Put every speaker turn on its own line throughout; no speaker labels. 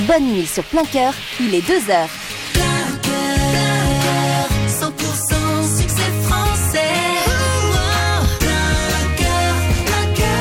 Bonne nuit sur Plein Cœur, il est 2h.
Plein cœur, 100% succès français. Plein cœur, plein cœur.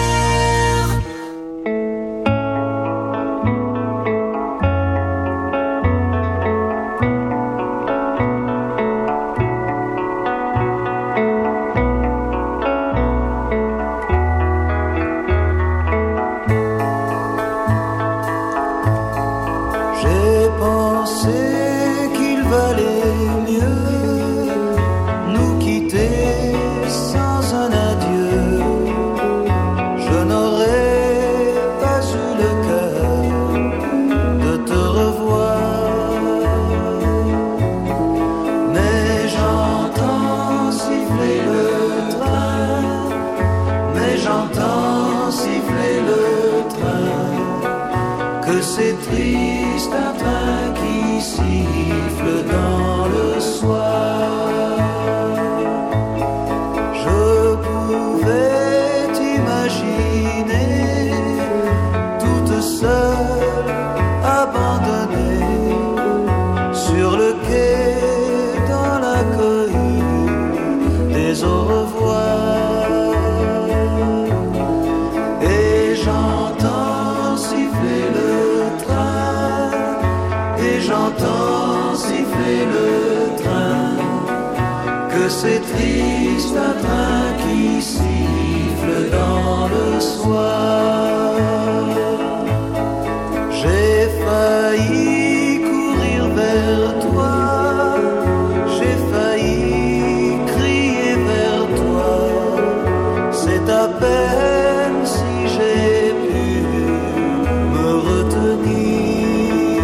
J'ai pensé qu'il valait mieux nous quitter sans un adieu. Je n'aurais pas eu le cœur de te revoir, mais j'entends siffler le train, mais j'entends siffler le train, que c'est triste un train qui siffle dans le soir. Je pouvais t'imaginer toute seule, abandonnée sur le quai dans la cohue des au revoir. Et j'entends siffler le train, et j'entends siffler le train, que c'est triste un train qui siffle dans le soir. J'ai failli courir vers toi, j'ai failli crier vers toi, c'est à peine si j'ai pu me retenir,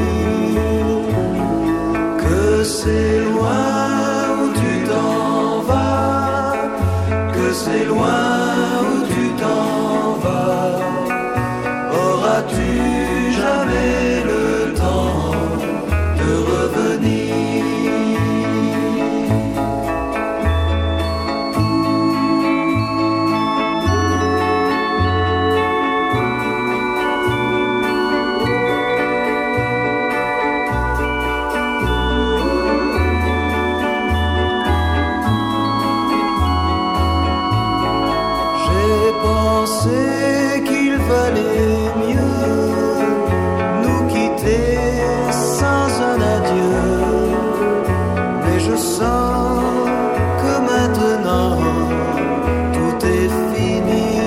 que c'est loin où tu t'en vas, que c'est loin où tu t'en vas. Auras-tu jamais le temps de revenir? J'ai pensé qu'il valait mieux nous quitter sans un adieu, mais je sens que maintenant tout est fini,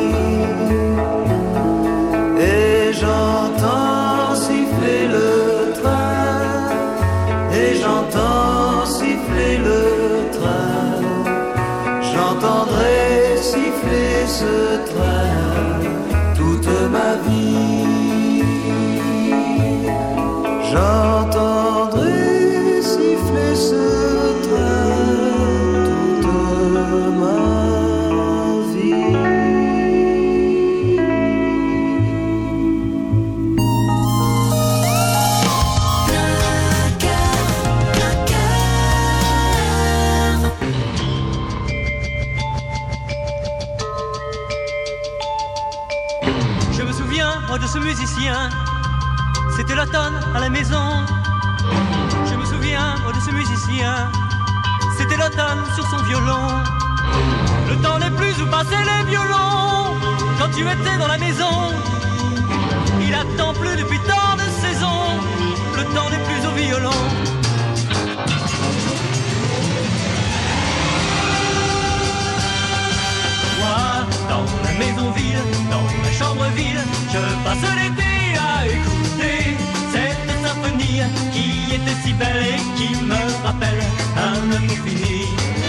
et j'entends siffler le train, et j'entends siffler le train, j'entendrai siffler ce train toute ma vie. J'entendrai siffler ce train toute ma vie.
Plein cœur, plein cœur.
Je me souviens, moi, de ce musicien. C'était l'automne à la maison. Je me souviens, moi, de ce musicien. C'était l'automne sur son violon. Le temps n'est plus où passaient les violons. Quand tu étais dans la maison, il attend plus depuis tant de saisons. Le temps n'est plus au violon. Moi, dans la maison vide, dans la chambre vide, je passe l'été à écouter cette symphonie qui était si belle et qui me rappelle un amour fini.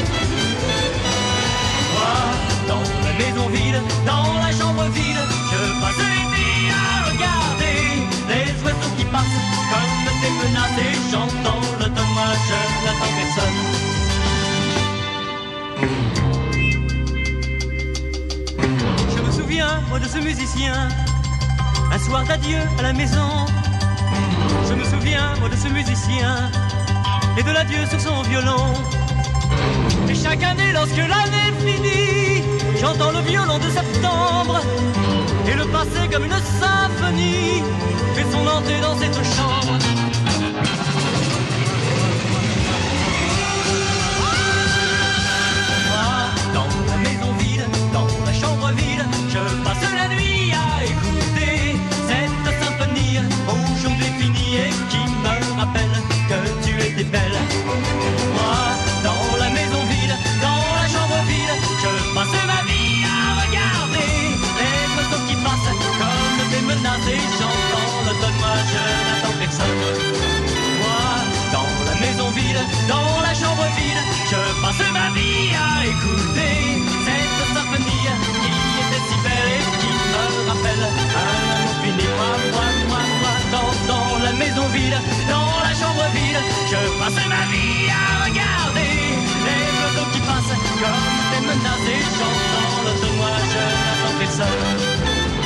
Moi, dans la maison vide, dans la chambre vide, je passe l'été à regarder les oiseaux qui passent comme des menaces et j'entends l'automne, moi je n'attends personne. Je me souviens, moi, de ce musicien, un soir d'adieu à la maison. Je me souviens, moi, de ce musicien, et de l'adieu sur son violon. Et chaque année, lorsque l'année finit, j'entends le violon de septembre, et le passé comme une symphonie fait son entrée chanter dans cette chambre. Dans la maison vide, dans la chambre vide, je passe la nuit à écouter cette symphonie aujourd'hui finie et qui me rappelle que tu étais belle. Moi, dans la maison vide, dans la chambre vide, je passe ma vie à regarder les motos qui passent comme des menaces et j'entends l'automne, moi je n'attends personne. Moi, dans la maison vide, dans la chambre vide, je passe ma vie à écouter cette symphonie qui était si belle et qui me rappelle un amour fini. Moi, dans la maison vide, dans la chambre vide, je passe ma vie à regarder les motos qui passent comme des menaces et j'entends l'automne, moi je n'attends personne.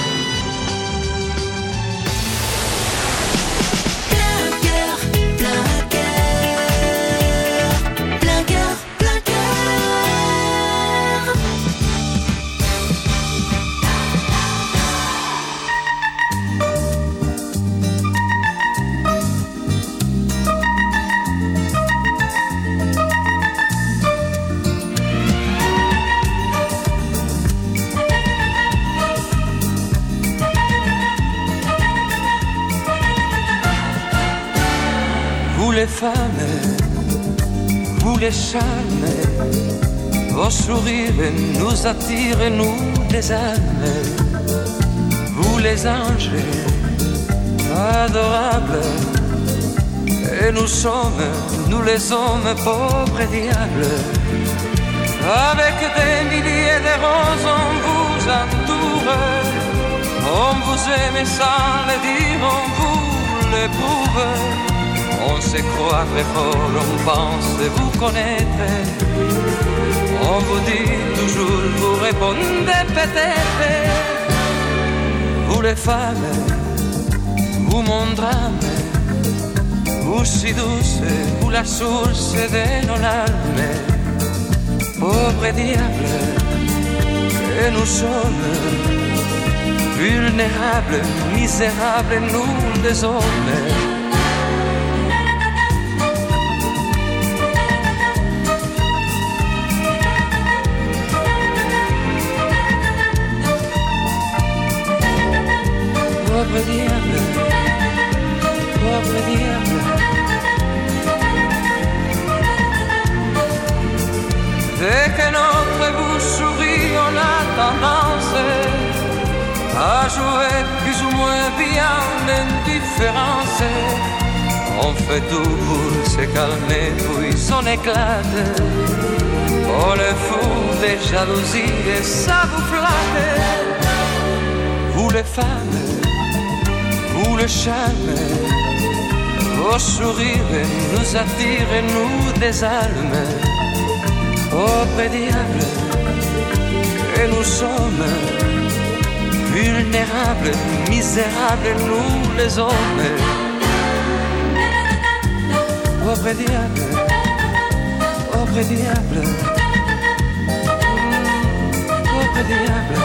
Vous les femmes, vous les charmes, vos sourires nous attirent, nous les âmes. Vous les anges, adorables, et nous sommes, nous les hommes, pauvres diables. Avec des milliers de roses on vous entoure, on vous aime sans le dire, on vous l'éprouve. On se croit très fort, on pense vous connaître. On vous dit toujours, vous répondez peut-être. Vous les femmes, vous mon drame, vous si douce, vous la source de nos larmes. Pauvres diables, que nous sommes, vulnérables, misérables, nous les hommes. Pauvre diable, pauvre diable. Dès que notre bouche sourit, on a tendance à jouer plus ou moins bien l'indifférence. On fait tout pour se calmer, puis on éclate. On le fout des jalousies et ça vous flatte. Vous les femmes, vous le charme, vos sourires nous attirent, nous désarment. Pauvres diables, que nous sommes, vulnérables, misérables, nous les hommes. Pauvres diables, pauvres diables, pauvres diables.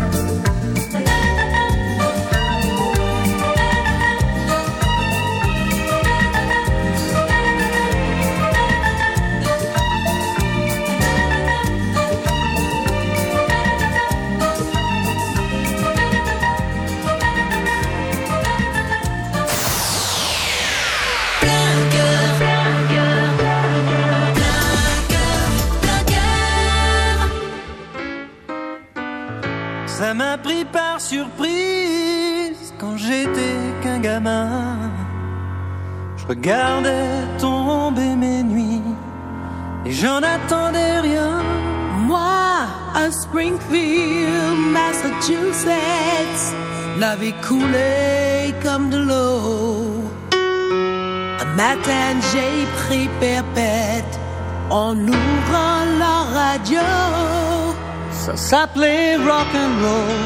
Ça m'a pris par surprise quand j'étais qu'un gamin. Je regardais tomber mes nuits et j'en attendais rien.
Moi, à Springfield, Massachusetts, la vie coulait comme de l'eau. Un matin, j'ai pris perpète en ouvrant la radio.
Ça s'appelait rock'n'roll.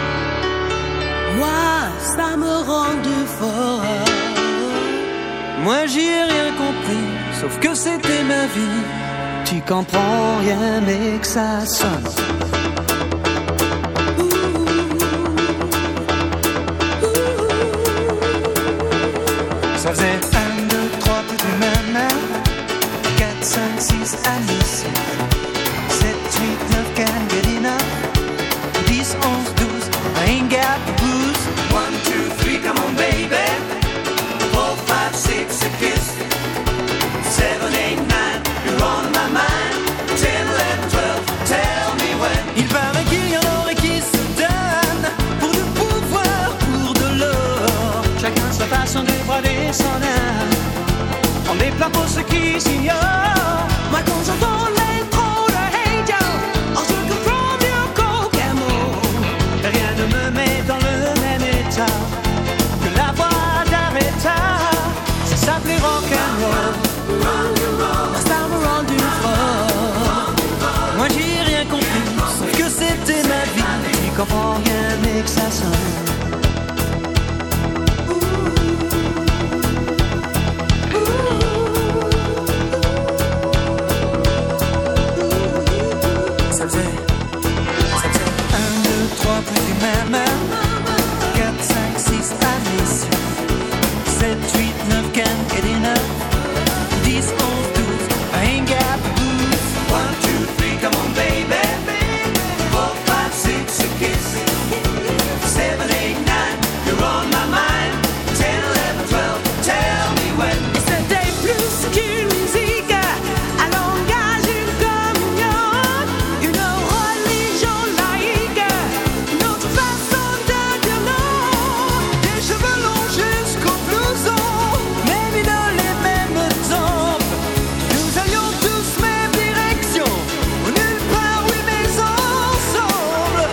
Moi, ça me rendait fort.
Moi j'y ai rien compris, sauf que c'était ma vie. Tu comprends rien mais que ça sonne. faisait 1, 2, 3, plus de main. 4, 5, 6, Alice. 7, 8, 9, can't get enough. 10, 11, 12, I ain't got the blues. 1, 2, 3, come on baby. 4, 5, 6, a kiss. 7, 8, 9, you're on my mind. 10, 11, 12, tell me when. Il paraît qu'il y en aurait qui se donnent pour du pouvoir, pour de l'or.
Chacun sa façon de braver son âme. On déplace pour ceux qui s'ignorent.
Moi quand j'entends l'intro de Hey Joe, on se comprend mieux qu'au Cameroun.
Rien ne me met dans le même état que la voix d'Aretha. Ça s'appelait rock'n'roll.
Ça me rend du fort.
Moi j'ai rien compris, sauf que c'était ma vie.
Tu comprends rien mais que ça sonne.
Ça faisait 1, 2, 3, plus du même. 4, 5, 6, Alice. 7, 8, 9, can't get enough. 10, 11, 12, I ain't got the blues. 1, 2, 3, come on baby. 4, 5, 6, a kiss. 7, 8, 9, you're on my mind. 10, 11, 12, tell me when.
Et c'était plus qu'une musique, un langage, une communion, une religion laïque, une autre façon de dire non.
Des cheveux longs jusqu'au blouson, même dans les mêmes tempes. Nous allions tous même direction, nulle part, oui, mais ensemble.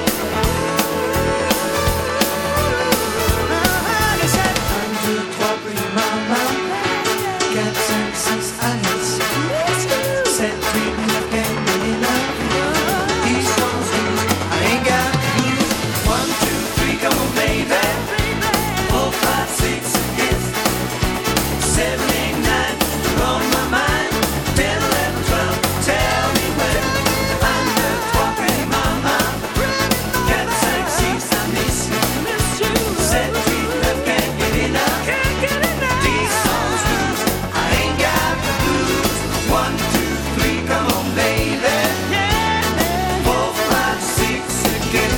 Les 7, 1, 2, 3, plus maman. 4, 5, 6, Alice. 7, 8, 9, can't get enough. 10, 11, 12, I ain't got the blues. 1, 2, 3, come on baby. 4, 5, 6, yes. 7, 8, 9, you're on my mind. 10, 11, 12, tell me when. 1, 2, 3, pretty mama. 4, 5, 6, I miss you. 7, 8, 9, can't get enough. 10, 11, 12, I ain't got the blues. 1, 2, 3, come on baby. 4, 5, 6, a kiss.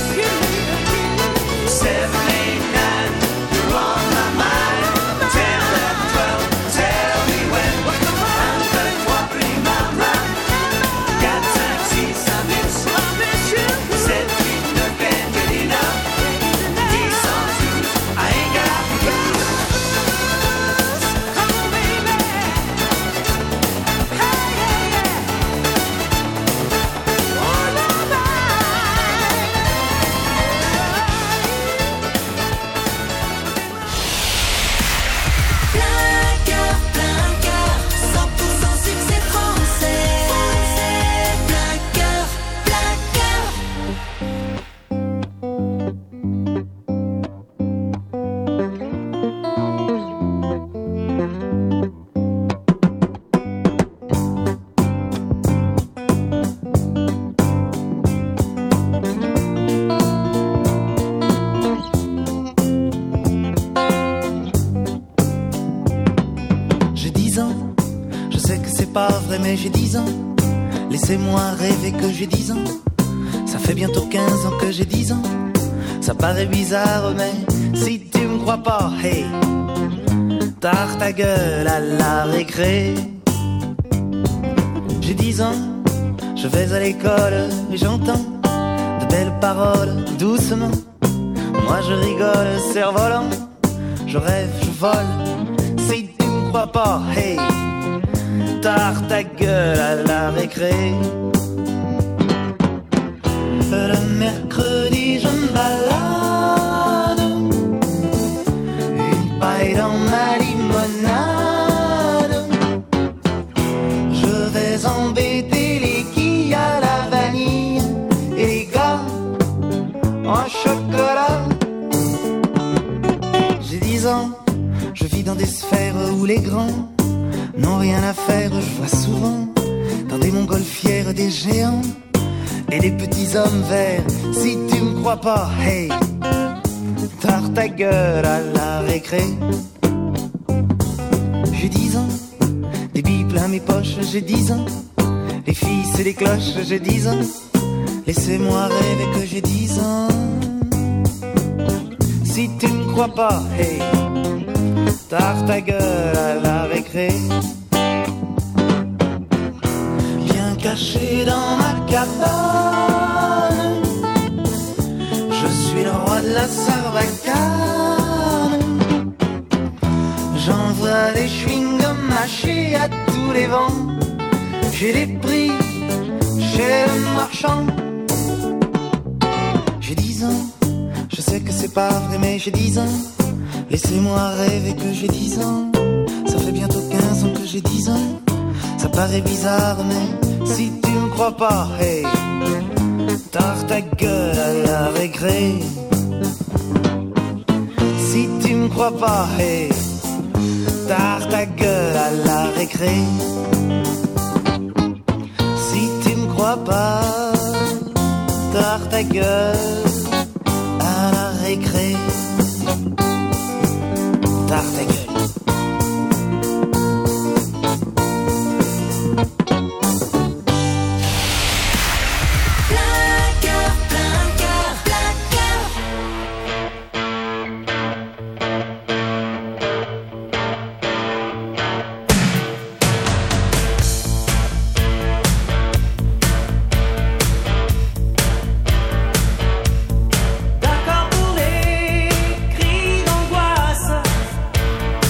7, 8, 9, you're on my mind. 10, 11, 12, tell me when. 1, 2, 3, pretty mama. 4, 5, 6, I miss you. 7, 8, 9, can't get enough. 10, 11, 12, I ain't got the blues.
Come on baby, hey yeah yeah, on my mind.
Plein cœur, 100% succès français. Plein cœur, plein cœur.
J'ai 10 ans, je sais que c'est pas vrai mais j'ai 10 ans. Laissez-moi rêver que j'ai 10 ans. Ça fait bientôt 15 ans que j'ai 10 ans. Ça paraît bizarre mais si tu me crois pas, hey, tard ta gueule à la récré. J'ai 10 ans, je vais à l'école et j'entends de belles paroles doucement. Moi je rigole, cerf-volant, je rêve, je vole. Si tu me crois pas, hey, tard ta gueule à la récré. Le mercredi je me balade, une paille dans ma limonade. Je vais embêter les quilles à la vanille et les gars en chocolat. J'ai 10 ans, je vis dans des sphères où les grands n'ont rien à faire. Je vois souvent dans des montgolfières des géants et des petits hommes verts. Si tu me crois pas, hey, tard ta gueule à la récré. J'ai 10 ans, des billes plein mes poches, j'ai 10 ans. Les filles c'est les cloches, j'ai 10 ans. Laissez-moi rêver que j'ai 10 ans. Si tu ne crois pas, hey, tarte ta gueule à la récré. Bien caché dans ma cabane, je suis le roi de la sarbacane. J'envoie des chewing-gums mâchés à tous les vents. J'ai les prix chez le marchand. J'ai 10 ans, je sais que c'est pas vrai mais j'ai 10 ans. Laissez-moi rêver que j'ai 10 ans. Ça fait bientôt 15 ans que j'ai 10 ans. Ça paraît bizarre mais si tu me crois pas, hey, tarte ta gueule à la récré. Si tu me crois pas, hey, tarte ta gueule à la récré. Si tu me crois pas, tarte ta gueule à la récré. Tarte ta gueule.
D'accord pour les cris d'angoisse,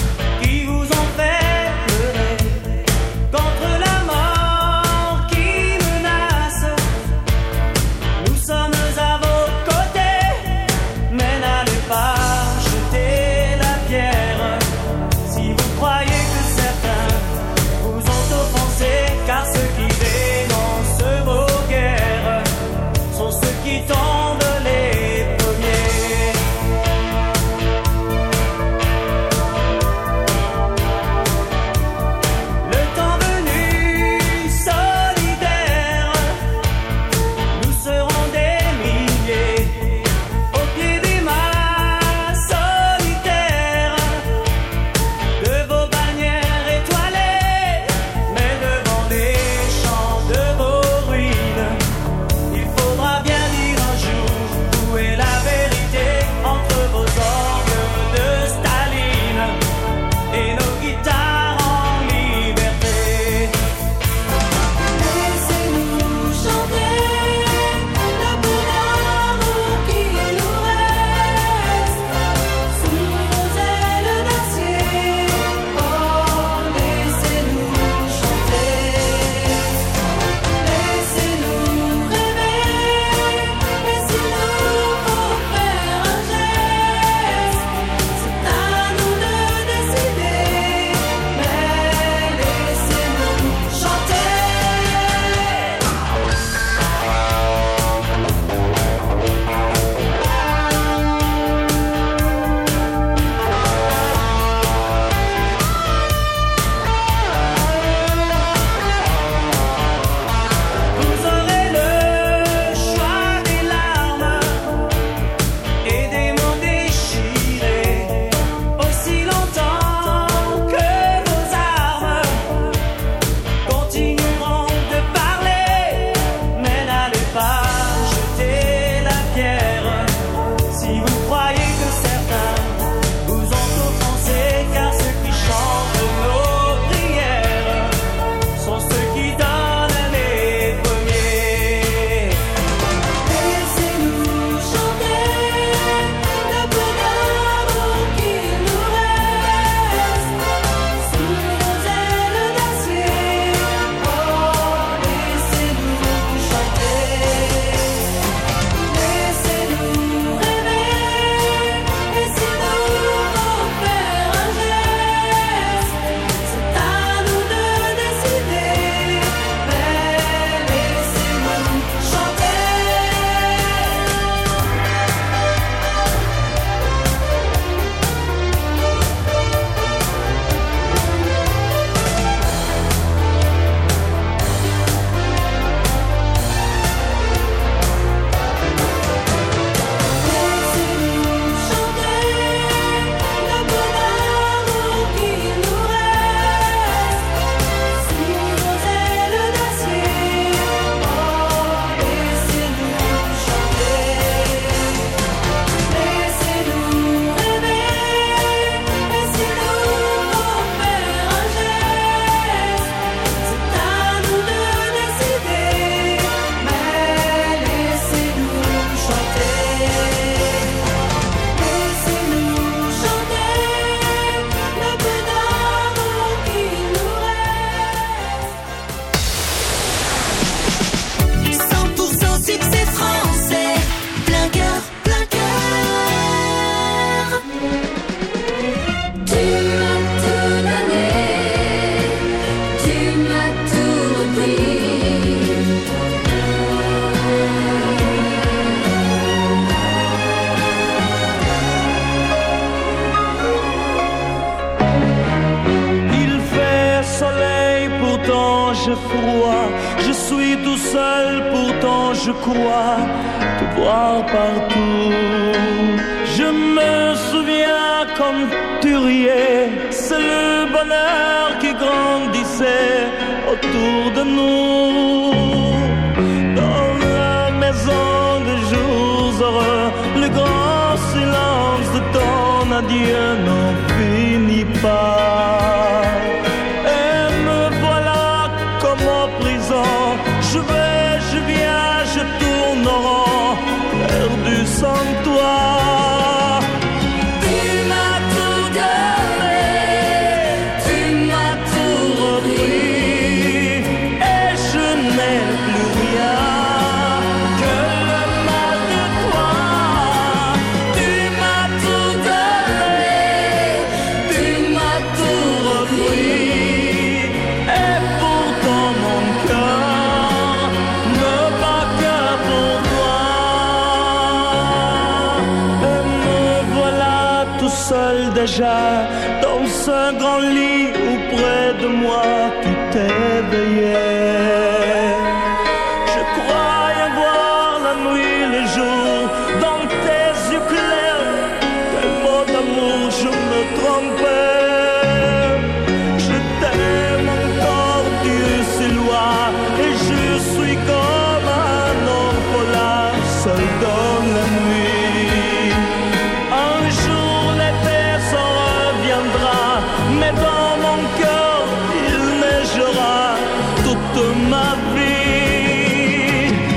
j'ai froid. Je suis tout seul, pourtant je crois te voir partout. Je me souviens comme tu riais, c'est le bonheur qui grandissait autour de nous. Dans la maison des jours heureux, le grand silence de ton adieu n'en finit pas. Et me voilà comme en prison, je vais, je viens, je tourne en rond, perdu sans toi. Déjà dans ce grand lit où près de moi tu t'éveillais. Je croyais voir la nuit, le jour, dans tes yeux clairs. Quel mot d'amour, je me trompais. Je t'aime encore, Dieu c'est loi, et je suis comme un orphelin, seul dans la nuit. Un jour l'été s'en reviendra, mais dans mon cœur il neigera toute ma vie.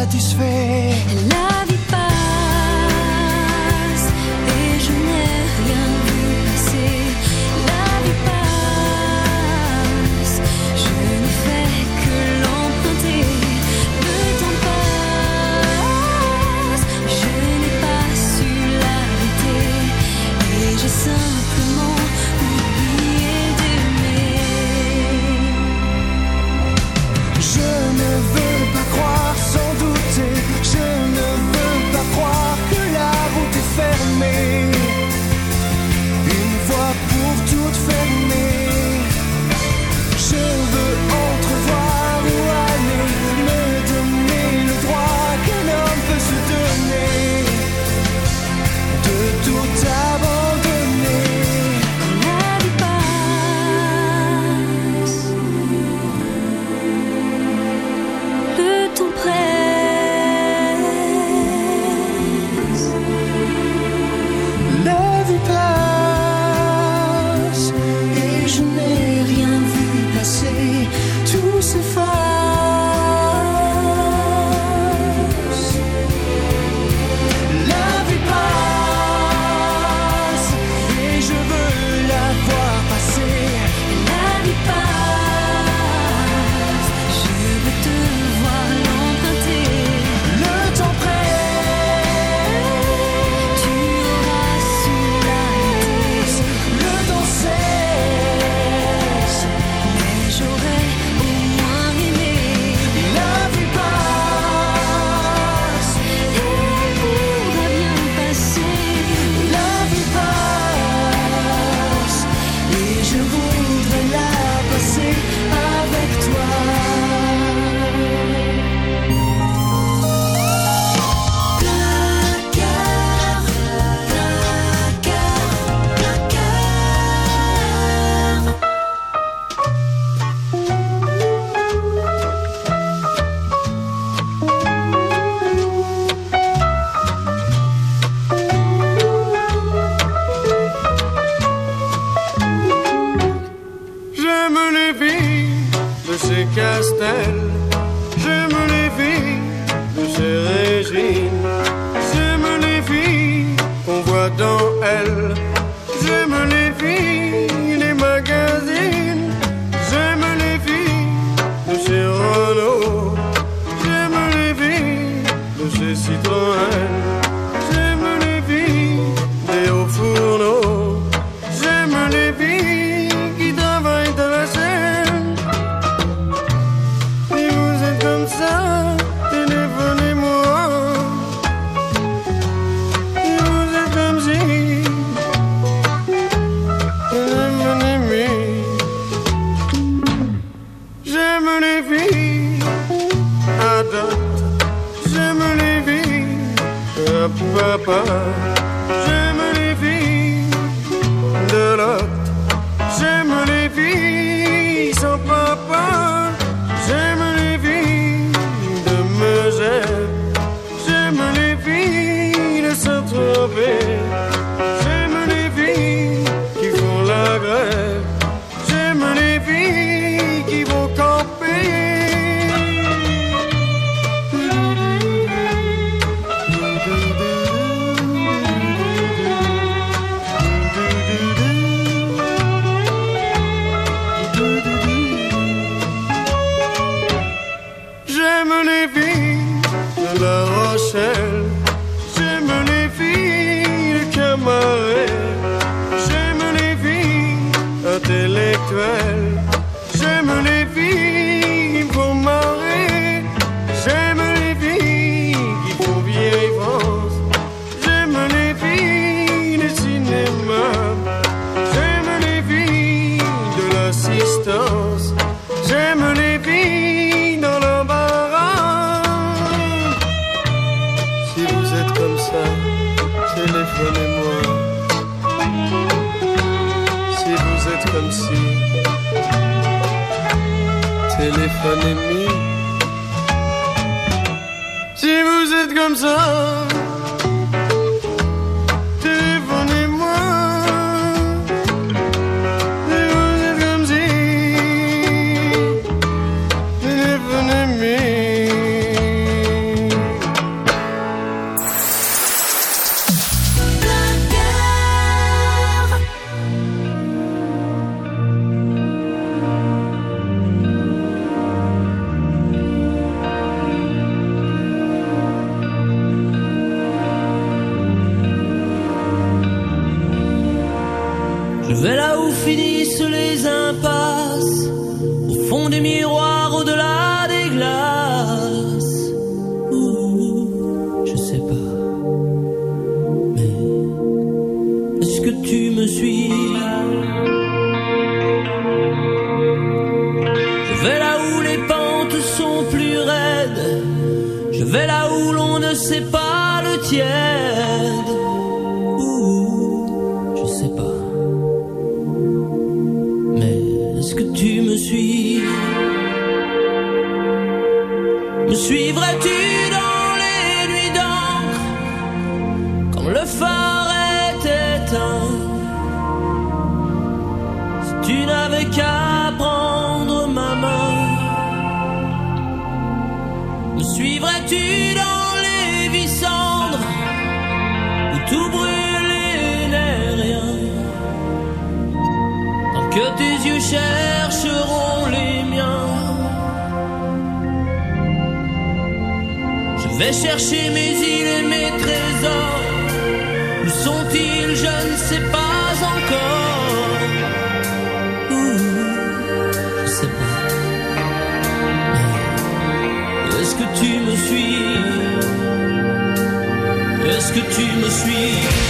satisfait.
La vie passe et je n'ai rien vu passer. La vie passe, je n'ai fait que l'emprunter. Le temps passe, je n'ai pas su l'arrêter. Et j'ai simplement oublié d'aimer.
Je ne veux pas croire sans douter. Je ne veux pas croire que la route est fermée. Une fois pour toutes fermée. Je veux entrevoir où aller, me donner le droit qu'un homme peut se donner, de tout abandonner.
La vie passe, le temps presse.
La vie passe et je n'ai rien vu passer. Tout s'efface. La vie passe et je veux la voir passer.
La vie passe, je veux te voir l'emprunter.
Le temps presse.
Tu auras su l'arrêter.
Le temps cesse.
Mais j'aurais au moins aimé.
La vie passe.
Et elle pourra bien passer.
La vie passe et je voudrais la passer avec toi.
Placard, placard, placard.
J'aime les filles de ces castels. J'aime les filles de ces régines. J'aime les filles qu'on voit dans elles. J'aime les filles des magazines. J'aime les filles de ces Renault. J'aime les filles de ces Citroën. J'aime les filles des hauts fourneaux. J'aime les filles qui travaillent dans la chaîne. Si vous êtes comme ça, téléphonez-moi. Si vous êtes comme si, téléphonez-moi. J'aime les filles à dot. J'aime les filles à papa. J'aime les filles de l'autre. J'aime les filles sans papa. J'aime les filles de Megève. J'aime les filles de Saint-Tropez. J'aime les filles qui font la grève. J'aime les filles qui vont camper. J'aime les filles de La Rochelle. J'aime les filles de Camaret. J'aime les filles intellectuelles. J'aime les filles qui me font marrer. J'aime les filles qui font vieille France. J'aime les filles du cinéma. J'aime les filles de l'assistance. J'aime les filles dans l'embarras. Si vous êtes comme ça, téléphonez-moi. Si vous êtes comme si, téléphonez-moi. Si vous êtes comme ça, téléphonez-moi. Si vous êtes comme si, téléphonez-moi.
vais là où finissent les impasses, au fond des miroirs, au-delà des glaces. Je sais pas, mais est-ce que tu me suis? Je vais là où les pentes sont plus raides, je vais là où l'on ne sait pas le tiède. Je sais pas, mais est-ce que tu me suis? Me suivrais-tu dans les nuits d'encre, quand le phare est éteint? Si tu n'avais qu'à prendre ma main. Me suivrais-tu dans les vies cendres, où tout brûle et n'est rien, tant que tes yeux chercheront les miens? Je vais chercher mes îles et mes trésors. Où sont-ils? Je ne sais pas encore. Je sais pas. Est-ce que tu me suis? Est-ce que tu me suis?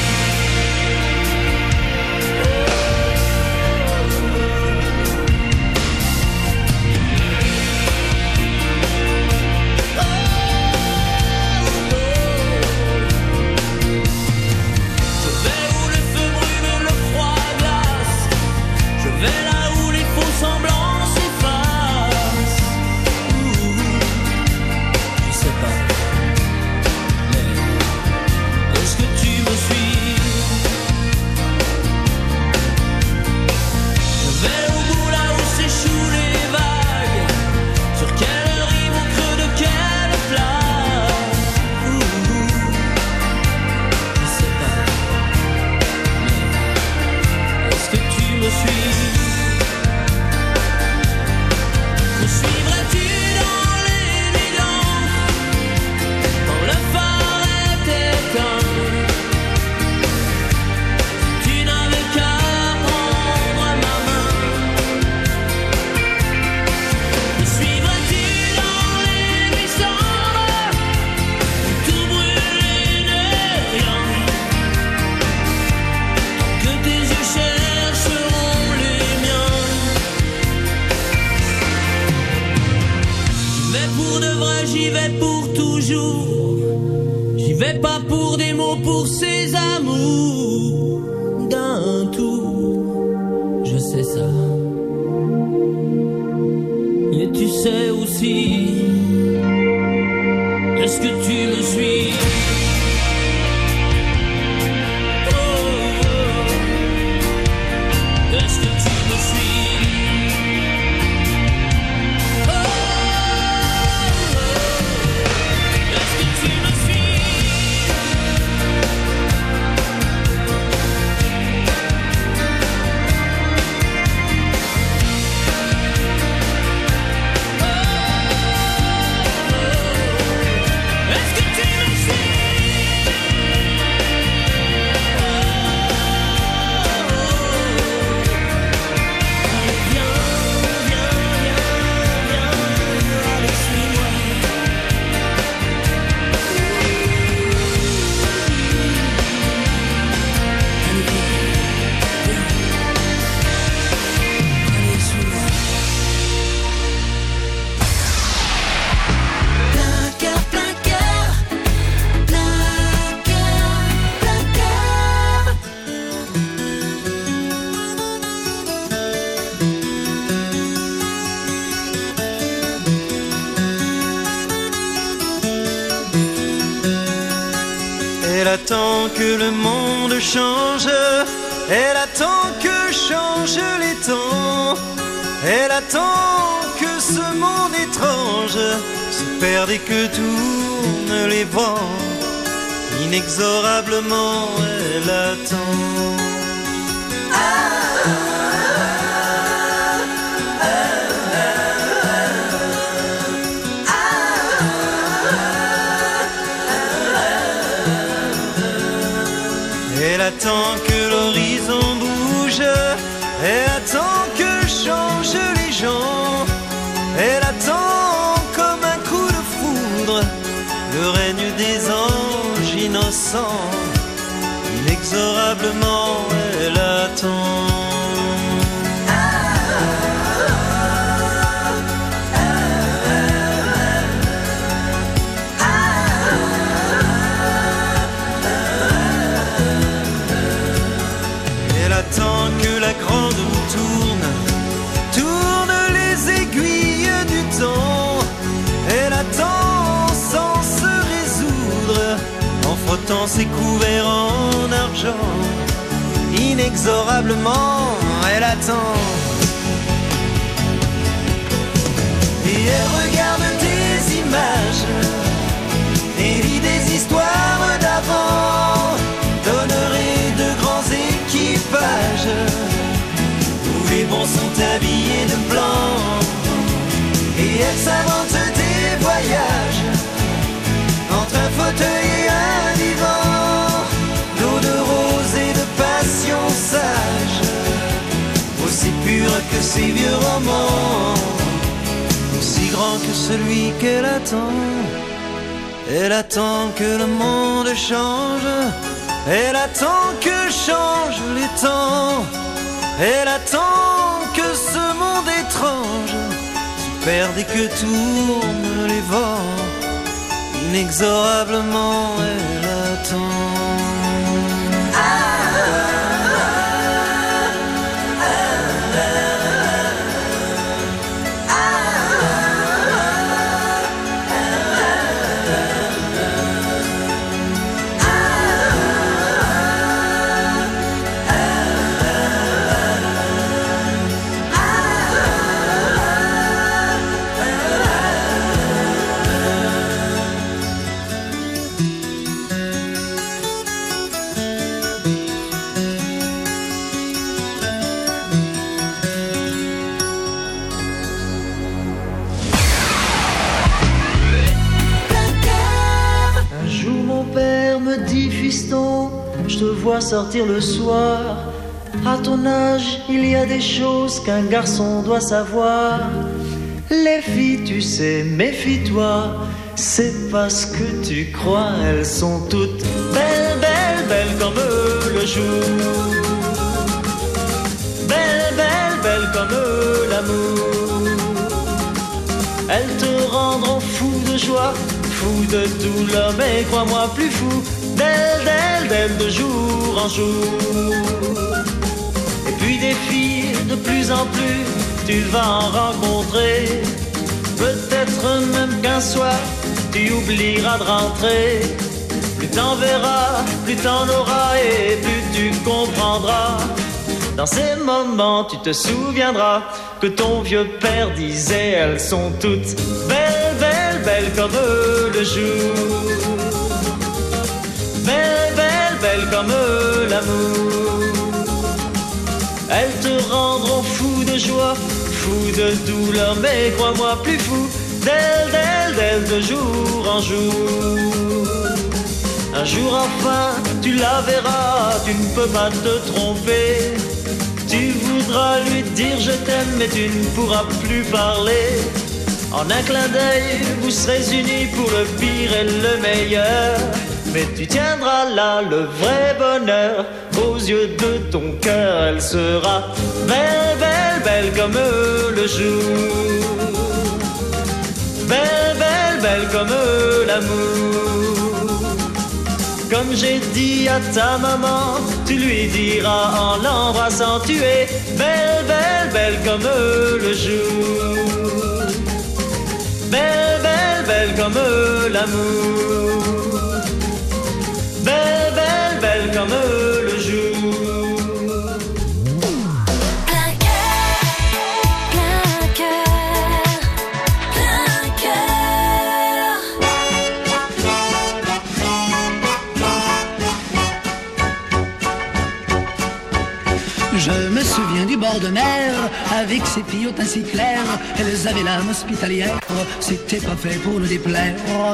J'y vais pour toujours. J'y vais pas pour des mots, pour ces amours d'un tour. Je sais ça. Et tu sais aussi. Est-ce que tu me suis? Est-ce que tu me suis?
Elle attend que le monde change, elle attend que changent les temps, elle attend que ce monde étrange se perde et que tournent les vents. Inexorablement elle attend. Elle attend que l'horizon bouge, sent, inexorablement elle attend. Elle attend que la grande roue tourne les aiguilles du temps. Elle attend sans se résoudre, en frottant ses couverts en argent. Inexorablement, elle attend. Et elle regarde des images et lit des histoires d'avant, donnerait de grands équipages où les bons sont habillés de blanc. Et elle s'invente des voyages entre un fauteuil et un divan, d'eau de rose et de passion sage, aussi pure que ces vieux romans, aussi grand que celui qu'elle attend. Elle attend que le monde change, elle attend que changent les temps, elle attend que ce monde étrange perde et que tournent les vents. Inexorablement elle attend.
Je te vois sortir le soir. À ton âge, il y a des choses qu'un garçon doit savoir. Les filles, tu sais, méfie-toi. C'est pas ce que tu crois. Elles sont toutes belles, belles, belles comme le jour. Belles, belles, belles comme l'amour. Elles te rendront fou de joie, fou de douleur, mais crois-moi plus fou. D'elle, d'elle, d'elle de jour en jour. Et puis des filles de plus en plus, tu vas en rencontrer. Peut-être même qu'un soir, tu oublieras de rentrer. Plus t'en verras, plus t'en auras et plus tu comprendras. Dans ces moments, tu te souviendras que ton vieux père disait: elles sont toutes belles, belles, belles comme le jour. Belle, belle, belle comme l'amour. Elles te rendront fou de joie, fou de douleur, mais crois-moi plus fou. D'elle, d'elle, d'elle de jour en jour. Un jour enfin, tu la verras, tu ne peux pas te tromper. Tu voudras lui dire je t'aime, mais tu ne pourras plus parler. En un clin d'œil, vous serez unis pour le pire et le meilleur. Mais tu tiendras là le vrai bonheur. Aux yeux de ton cœur, elle sera belle, belle, belle comme le jour. Belle, belle, belle comme l'amour. Comme j'ai dit à ta maman, tu lui diras en l'embrassant: tu es belle, belle, belle comme le jour. Belle, belle, belle comme l'amour. Belle, belle, belle comme le jour.
Plein cœur, plein cœur, plein cœur.
Je me souviens du bord de mer, avec ses filles au teint si clair. Elles avaient l'âme hospitalière, c'était pas fait pour nous déplaire.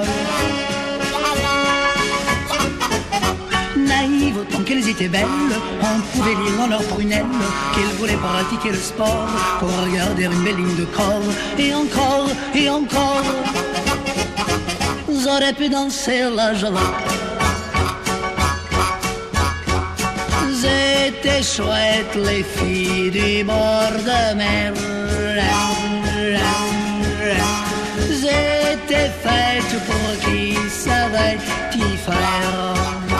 Naïves autant qu'elles étaient belles, on pouvait lire dans leurs prunelles qu'elles voulaient pratiquer le sport pour regarder une belle ligne de corps. Et encore, et encore, j'aurais pu danser la java. C'était chouette les filles du bord de mer. C'était faites pour qui savait y faire.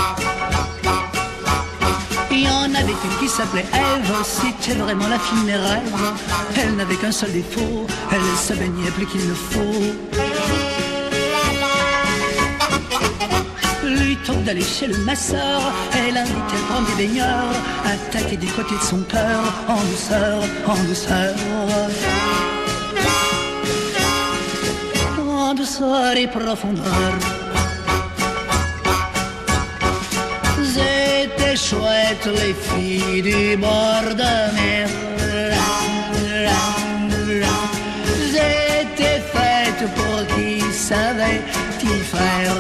Il y en avait une qui s'appelait Ève, c'était vraiment la fille de mes rêves. Elle n'avait qu'un seul défaut, elle se baignait plus qu'il ne faut. Plutôt que d'aller chez le masseur, elle invitait à prendre des baigneurs, attaquer du côté de son cœur, en douceur, en douceur. En douceur et profondeur. C'était chouette les filles du bord de mer. C'était faites pour qui savait y faire.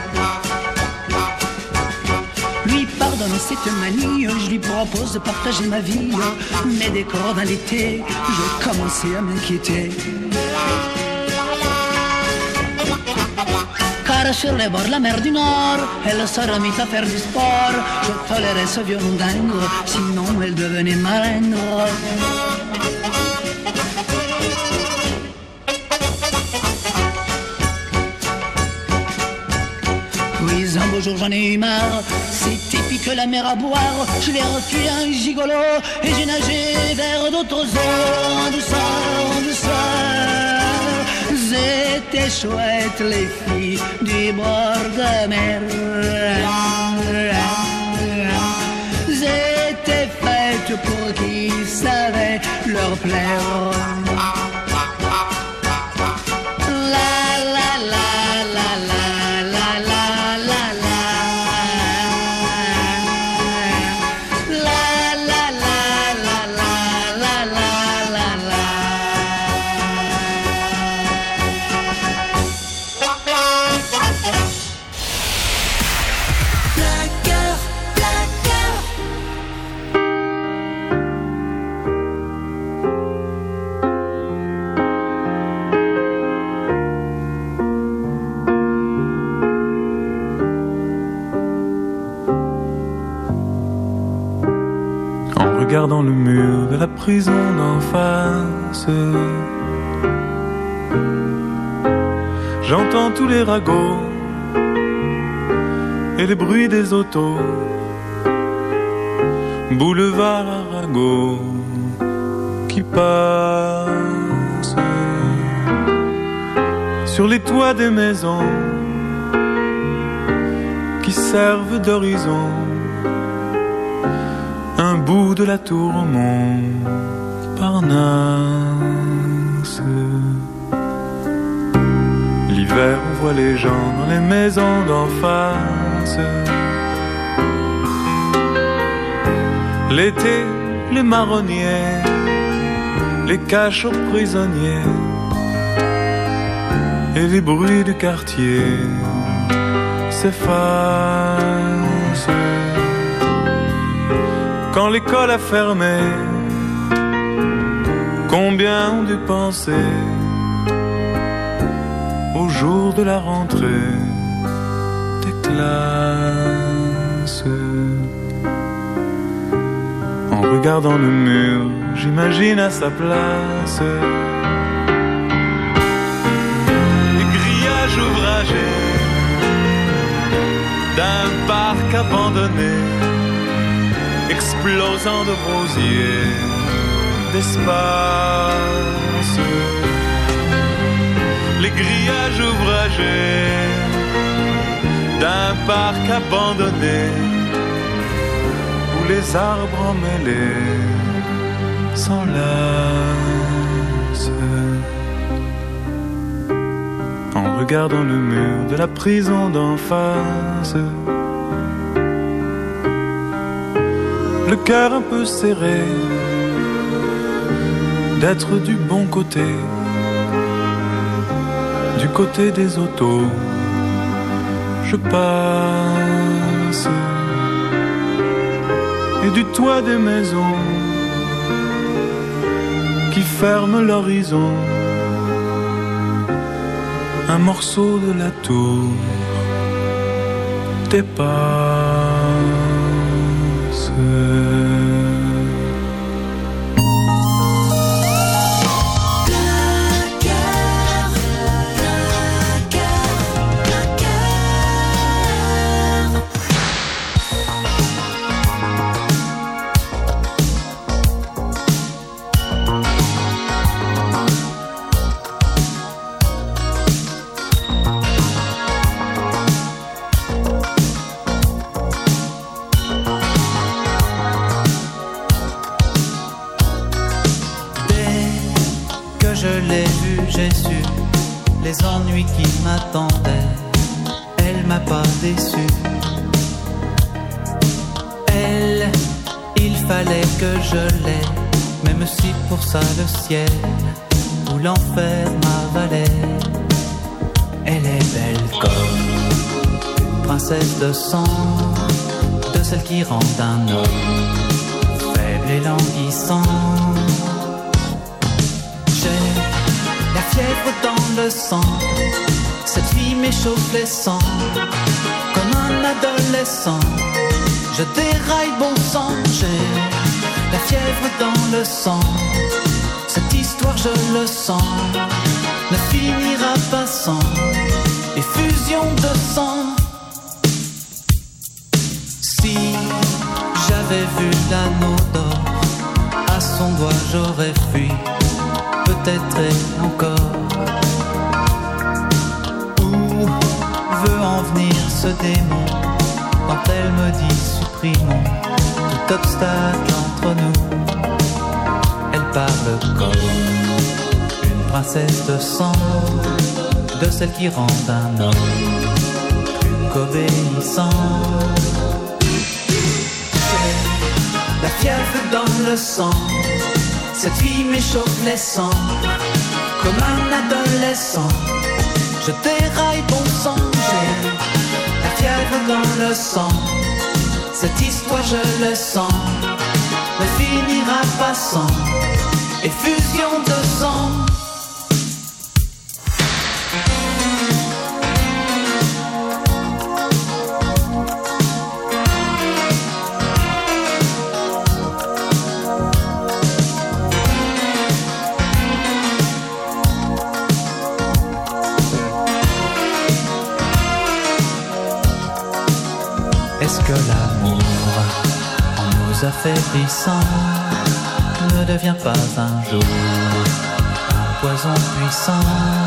Lui pardonne cette manie, je lui propose de partager ma vie. Mais dès qu'on revint l'été, je commençais à m'inquiéter. Car sur les bords de la mer du Nord, elle se remit à faire du sport. Je tolérais ce violon dingue, sinon elle devenait malingre. Puis un beau jour j'en ai eu marre, c'était pique la mer à boire. Je l'ai refusé un gigolo et j'ai nagé vers d'autres eaux. En douceur, en douceur. C'était chouette les filles du bord de mer. C'était faites pour qui savait leur plaire. La la la la la la la la la. La la la la la la la la.
Plaqueur, plaqueur.
En regardant le mur de la prison d'en face, j'entends tous les ragots et les bruits des autos. Boulevard Arago qui passe sur les toits des maisons qui servent d'horizon. Un bout de la tour Montparnasse. L'hiver, on voit les gens dans les maisons d'en face. L'été, les marronniers, les cachots prisonniers et les bruits du quartier s'effacent. Quand l'école a fermé, combien ont dû penser au jour de la rentrée des classes. En regardant le mur, j'imagine à sa place les grillages ouvragés d'un parc abandonné, explosant de rosiers, d'espace. Les grillages ouvragés d'un parc abandonné où les arbres emmêlés s'enlacent. En regardant le mur de la prison d'en face, le cœur un peu serré d'être du bon côté, du côté des autos. Je passe et du toit des maisons qui ferment l'horizon, un morceau de la tour dépasse.
déçu. Elle, il fallait que je l'aie, même si pour ça le ciel ou l'enfer m'avalait. Elle est belle comme une princesse de sang, de celle qui rend un homme faible et languissant. J'ai la fièvre dans le sang, cette fille m'échauffe les sangs, comme un adolescent. Je déraille bon sang, j'ai la fièvre dans le sang. Cette histoire je le sens, ne finira pas sans effusion de sang. Si j'avais vu l'anneau d'or, à son doigt j'aurais fui, peut-être et encore. Où veut en venir ce démon quand elle me dit supprimons tout obstacle entre nous? Elle parle comme une princesse de sang, de celle qui rend un homme plus qu'obéissant. J'ai la fièvre dans le sang, cette fille m'échauffe les sangs, comme un adolescent. Je déraille bon sang, j'ai la fièvre dans le sang. Cette histoire je le sens, ne finira pas sans effusion de sang. Est-ce que l'amour, en nous affaiblissant, ne devient pas un jour un poison puissant?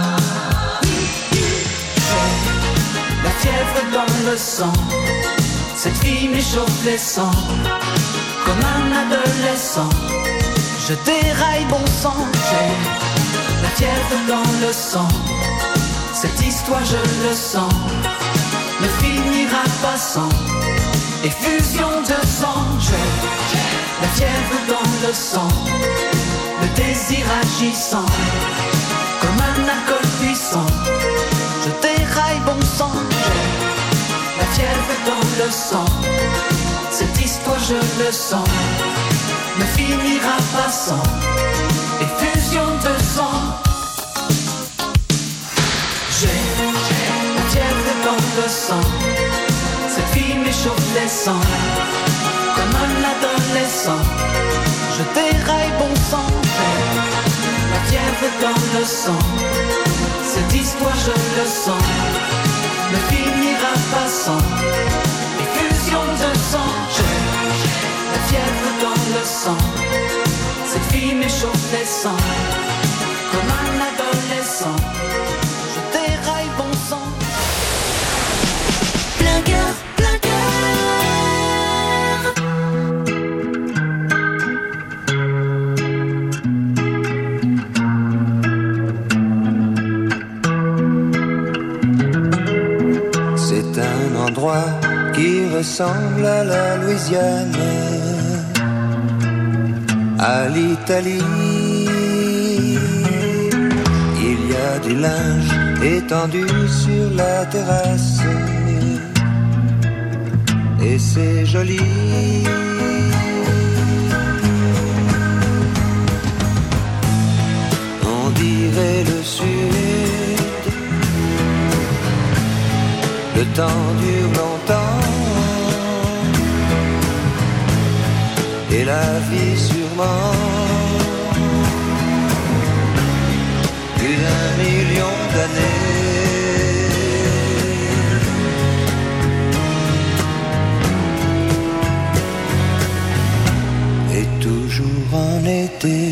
J'ai la fièvre dans le sang, cette fille m'échauffe les sangs, comme un adolescent. Je déraille bon sang, j'ai la fièvre dans le sang. Cette histoire je le sens, ne finira pas sans effusion de sang. J'ai la fièvre dans le sang, le désir agissant, comme un alcool puissant. Je déraille bon sang, j'ai la fièvre dans le sang. Cette histoire je le sens, ne finira pas sans effusion de sang. J'ai la fièvre dans le sang, cette fille m'échauffe les sangs, comme un adolescent. Je déraille bon sang, j'ai la fièvre dans le sang. Cette histoire je le sens, ne finira pas sans effusion de sang. J'ai la fièvre dans le sang, cette fille m'échauffe les sangs, comme un adolescent. Je déraille bon sang.
Plein cœur, plein cœur.
C'est un endroit qui ressemble à la Louisiane, à l'Italie. Il y a du linge étendu sur la terrasse, et c'est joli. On dirait le sud, le temps dure longtemps, et la vie sûrement plus d'un million d'années. Et toujours en été.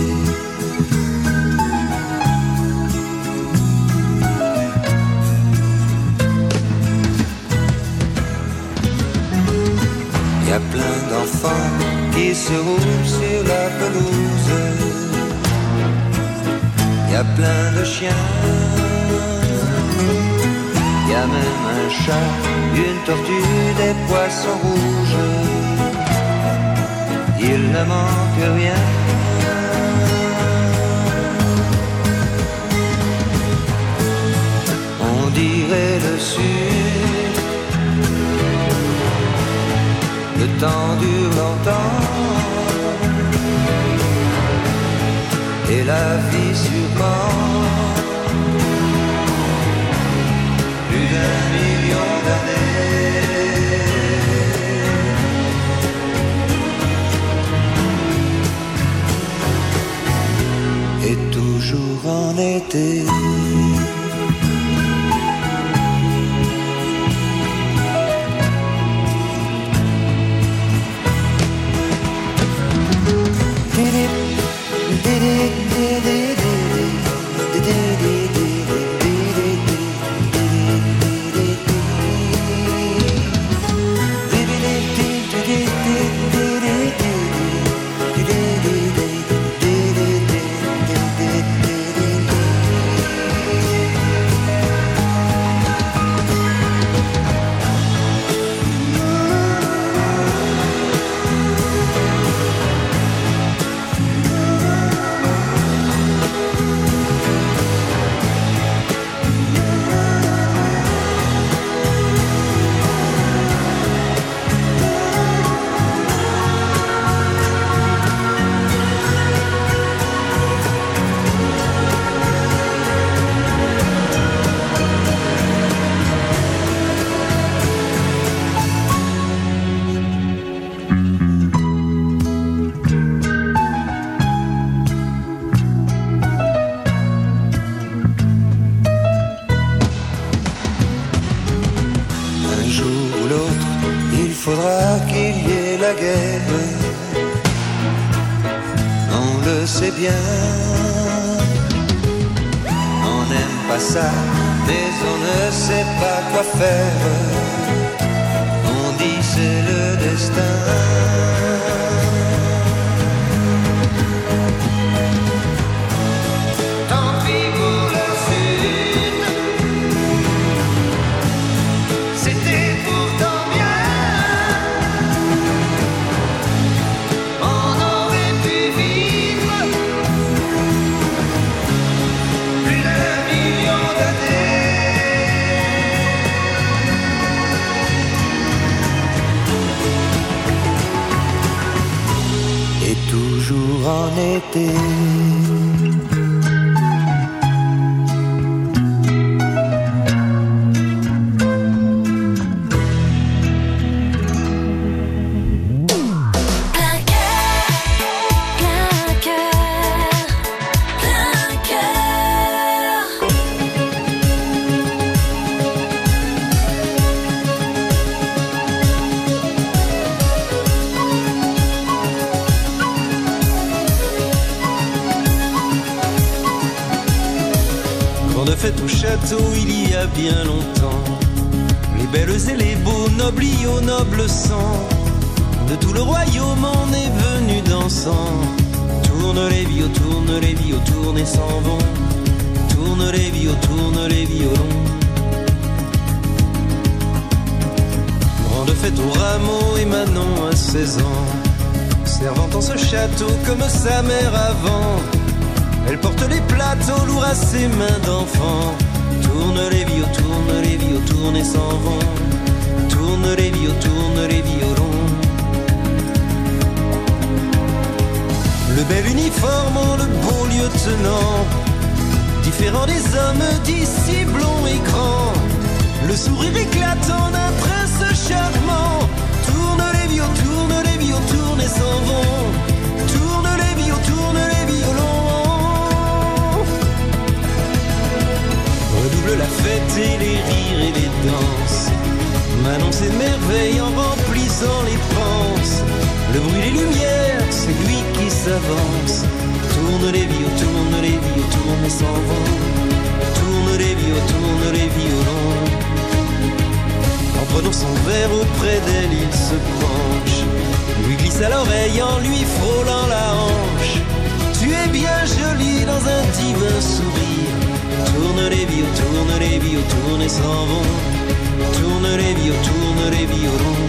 Y a plein d'enfants qui se roulent sur la pelouse. Y a plein de chiens. Y a même un chat, une tortue, des poissons rouges. Il ne manque rien. On dirait le sud. Le temps dure longtemps. Et la vie sûrement plus d'1 million d'années. Et toujours en été.
Il y a bien longtemps, les belles et les beaux, nobles y au noble sang, de tout le royaume on est venu dansant. Tourne les vios, tourne et s'en vont. Tourne les violons. Grande fête au rameau et Manon à 16 ans, servant en ce château comme sa mère avant. Elle porte les plateaux lourds à ses mains d'enfant. Tourne les vios, tourne et s'en vont. Tourne les violons. Le bel uniforme, le beau lieutenant, différent des hommes d'ici blond et grand. Le sourire éclatant d'un prince charmant. Tourne les vios, tourne et s'en vont. Tourne les violons. Redouble la fête et les rires et les danses. Manon s'émerveille en remplissant les panses. Le bruit des lumières, c'est lui qui s'avance. Tourne les vios, tourne et s'en vont. Tourne les violons. En prenant son verre auprès d'elle, il se penche, lui glisse à l'oreille en lui frôlant la hanche. Tu es bien jolie dans un divin sourire. tourne les vieux, tourne et s'en vont. Tourne les violons.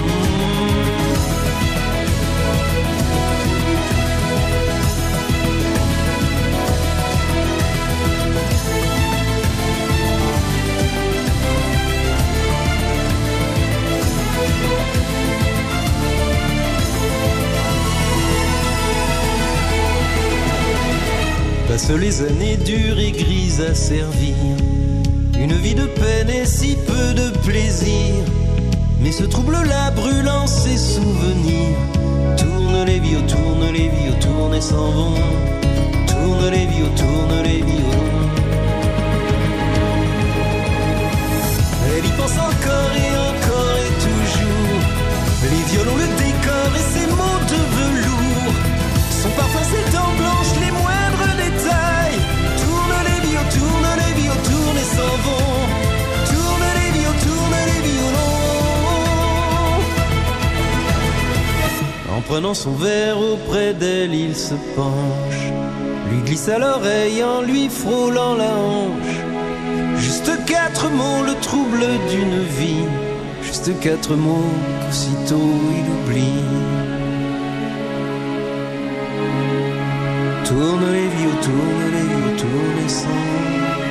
Passent les années dures et grises à servir une vie de peine et si peu de plaisir. Mais ce trouble-là brûlant ses souvenirs. Tourne les vieux, tourne et s'en vont. Tourne les violons. Elle y pense encore et toujours. Les violons, le décor et ses mots de velours. Son parfum, ses dents blanches, les moindres détails. Tourne les vieux, tourne et s'en vont. Tourne les violons. En prenant son verre auprès d'elle, il se penche, lui glisse à l'oreille en lui frôlant la hanche. Juste 4 mots, le trouble d'une vie. Juste 4 mots qu'aussitôt il oublie. Tourne les vieux, tourne et s'en vont.